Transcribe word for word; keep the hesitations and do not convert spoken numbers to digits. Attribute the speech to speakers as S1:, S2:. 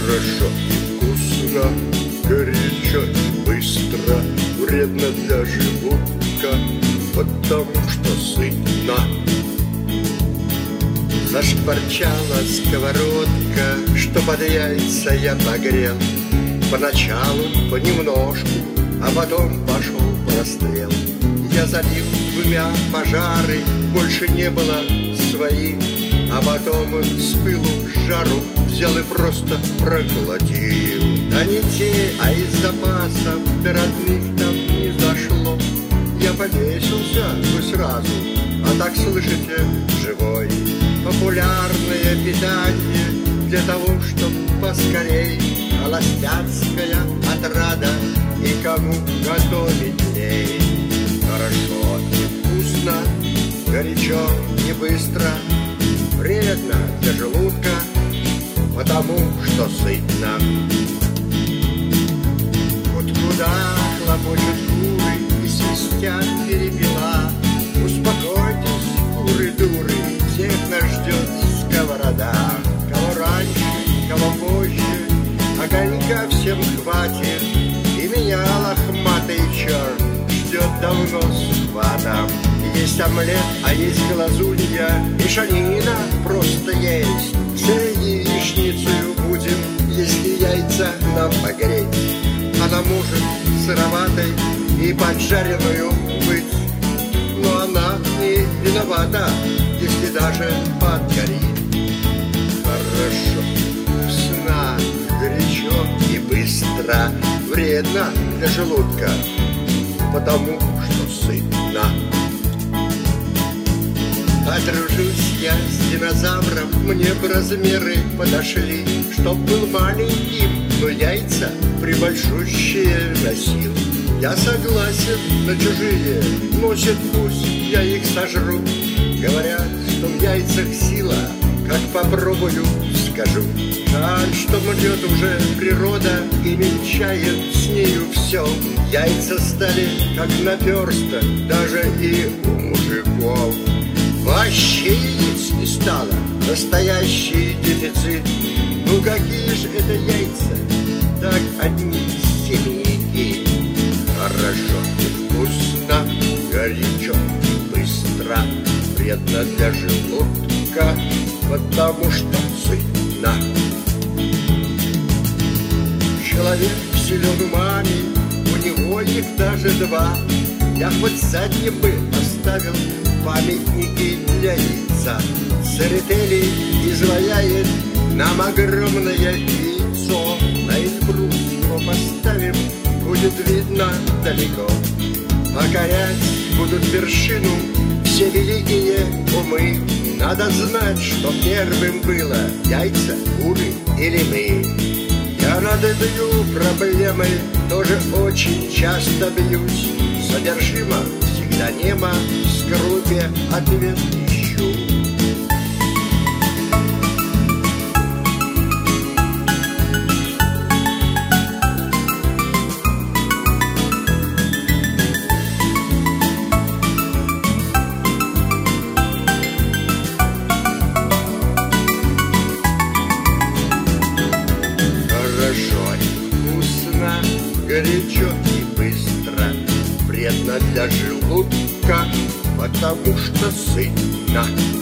S1: Хорошо и вкусно, горячо и быстро, вредно для желудка, потому что сытно. Зашкварчала сковородка, что под яйца я погрел. Поначалу понемножку, а потом пошел прострел. Я забил двумя пожары, больше не было своих, а потом с пылу с жару взял и просто проглотил. Да не те, а из запасов до родных там не зашло. Я повесился бы сразу, а так, слышите, живой. Популярное питание для того, чтоб поскорей. Холостяцкая отрада, и кому готовить лень. Хорошо и вкусно, горячо и быстро, вредно для желудка, потому что сытно. Вот куда хлопочут куры и свистят перепела. Успокойтесь, куры-дуры, всех нас ждет сковорода. Кого раньше, кого позже, огонька всем хватит, и меня лохматый черт ждет давно с хватом. Есть омлет, а есть глазунья, мешанина просто есть. С яичницею будем, если яйца нам погреть. Она может сыроватой и поджаренную быть, но она не виновата, если даже подгорит. Хорошо, вкусно, горячо и быстро, вредно для желудка, потому что сытно. Подружусь я с динозавром, мне бы размеры подошли, чтоб был маленьким, но яйца прибольшущие носил. Я согласен на чужие, носит пусть, я их сожру. Говорят, что в яйцах сила, как попробую, скажу. Жаль, что мрет уже природа и мельчает с нею все. Яйца стали как наперсток, даже и у мужиков. Вообще яиц не стало, настоящий дефицит. Ну какие же это яйца, так одни семейки. Хорошо и вкусно, горячо и быстро, вредно для желудка, потому что сытно. Человек силен умами, у него их даже два. Я хоть задним бы оставил памятники для яйца. Церетели изваяет нам огромное яйцо. На Эльбрус его поставим, будет видно далеко. Покорять будут вершину все великие умы. Надо знать, что первым было яйца, куры или мы. Я над этой проблемой тоже очень часто бьюсь. Содержимо всегда немо, в скорлупе ответ ищу. Хорошо и вкусно, горячо и быстро, вредно для желудка, потому что сытно.